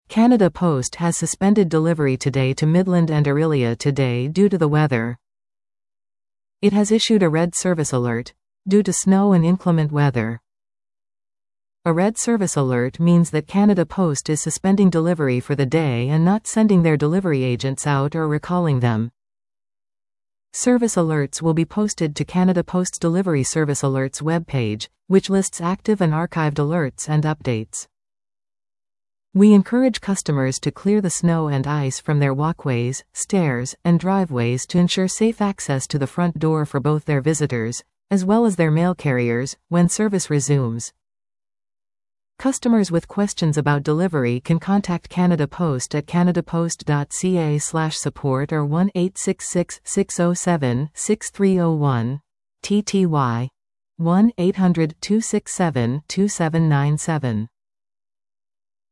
Canada Post has suspended delivery today to Midland and Orillia today due to the weather. It has issued a red service alert due to snow and inclement weather. A red service alert means that Canada Post is suspending delivery for the day and not sending their delivery agents out or recalling them. Service alerts will be posted to Canada Post's Delivery Service Alerts webpage, which lists active and archived alerts and updates. We encourage customers to clear the snow and ice from their walkways, stairs, and driveways to ensure safe access to the front door for both their visitors, as well as their mail carriers, when service resumes. Customers with questions about delivery can contact Canada Post at canadapost.ca/support or 1-866-607-6301, TTY 1-800-267-2797.